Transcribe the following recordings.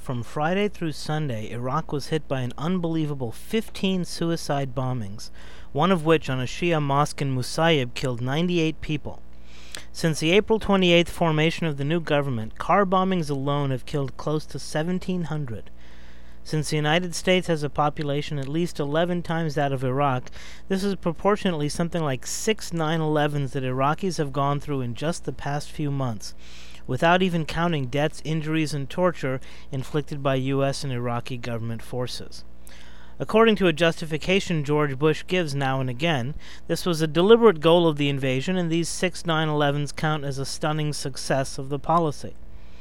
From Friday through Sunday, Iraq was hit by an unbelievable 15 suicide bombings, one of which on a Shia mosque in Musayyib killed 98 people. Since the April 28th formation of the new government, car bombings alone have killed close to 1,700. Since the United States has a population at least 11 times that of Iraq, this is proportionately something like 6 9/11s that Iraqis have gone through in just the past few months, without even counting deaths, injuries, and torture inflicted by U.S. and Iraqi government forces. According to a justification George Bush gives now and again, this was a deliberate goal of the invasion, and these 6 9/11s count as a stunning success of the policy.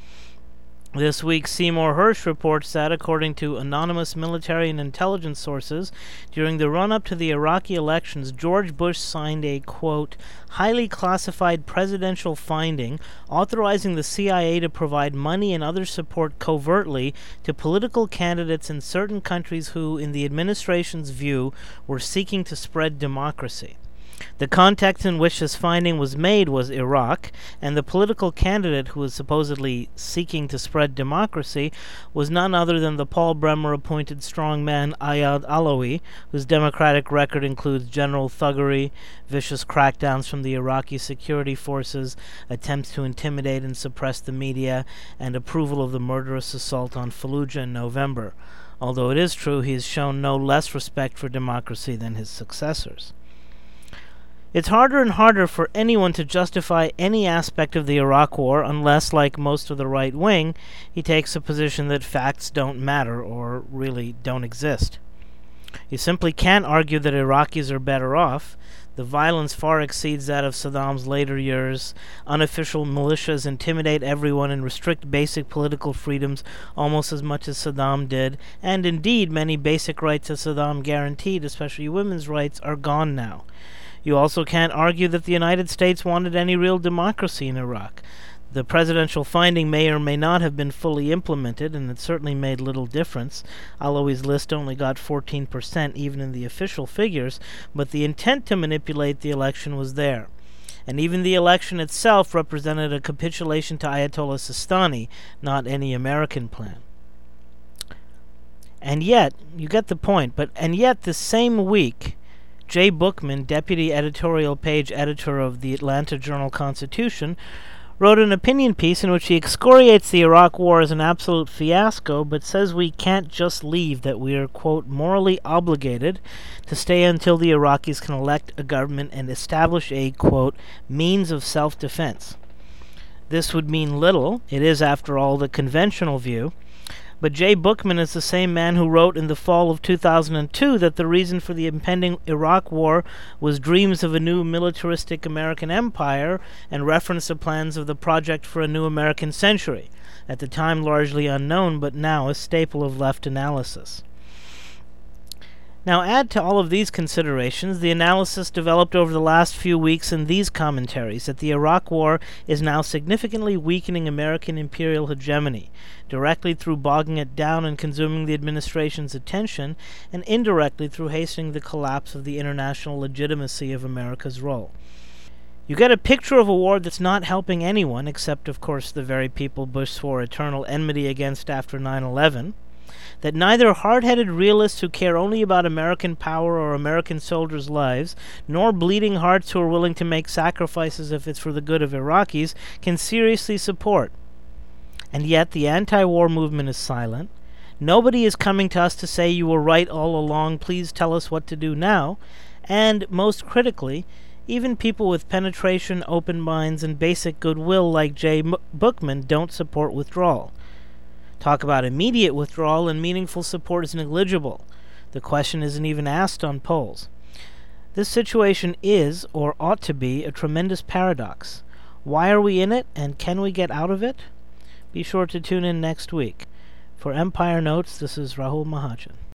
This week, Seymour Hersh reports that, according to anonymous military and intelligence sources, during the run-up to the Iraqi elections, George Bush signed a, quote, highly classified presidential finding authorizing the CIA to provide money and other support covertly to political candidates in certain countries who, in the administration's view, were seeking to spread democracy. The context in which this finding was made was Iraq, and the political candidate who was supposedly seeking to spread democracy was none other than the Paul Bremer-appointed strongman Ayad Alawi, whose democratic record includes general thuggery, vicious crackdowns from the Iraqi security forces, attempts to intimidate and suppress the media, and approval of the murderous assault on Fallujah in November. Although it is true he has shown no less respect for democracy than his successors. It's harder and harder for anyone to justify any aspect of the Iraq War unless, like most of the right wing, he takes a position that facts don't matter or really don't exist. You simply can't argue that Iraqis are better off. The violence far exceeds that of Saddam's later years. Unofficial militias intimidate everyone and restrict basic political freedoms almost as much as Saddam did, and indeed many basic rights that Saddam guaranteed, especially women's rights, are gone now. You also can't argue that the United States wanted any real democracy in Iraq. The presidential finding may or may not have been fully implemented, and it certainly made little difference. Alawi's list only got 14%, even in the official figures, but the intent to manipulate the election was there. And even the election itself represented a capitulation to Ayatollah Sistani, not any American plan. And yet, you get the point, and yet this same week, Jay Bookman, deputy editorial page editor of the Atlanta Journal-Constitution, wrote an opinion piece in which he excoriates the Iraq War as an absolute fiasco, but says we can't just leave, that we are, quote, morally obligated to stay until the Iraqis can elect a government and establish a, quote, means of self-defense. This would mean little. It is, after all, the conventional view. But Jay Bookman is the same man who wrote in the fall of 2002 that the reason for the impending Iraq War was dreams of a new militaristic American empire and referenced the plans of the Project for a New American Century, at the time largely unknown but now a staple of left analysis. Now add to all of these considerations the analysis developed over the last few weeks in these commentaries that the Iraq War is now significantly weakening American imperial hegemony, directly through bogging it down and consuming the administration's attention, and indirectly through hastening the collapse of the international legitimacy of America's role. You get a picture of a war that's not helping anyone, except, of course, the very people Bush swore eternal enmity against after 9/11, that neither hard-headed realists who care only about American power or American soldiers' lives, nor bleeding hearts who are willing to make sacrifices if it's for the good of Iraqis, can seriously support. And yet the anti-war movement is silent. Nobody is coming to us to say you were right all along, please tell us what to do now. And, most critically, even people with penetration, open minds, and basic goodwill like Jay Bookman don't support withdrawal. Talk about immediate withdrawal, and meaningful support is negligible. The question isn't even asked on polls. This situation is, or ought to be, a tremendous paradox. Why are we in it, and can we get out of it? Be sure to tune in next week. For Empire Notes, this is Rahul Mahajan.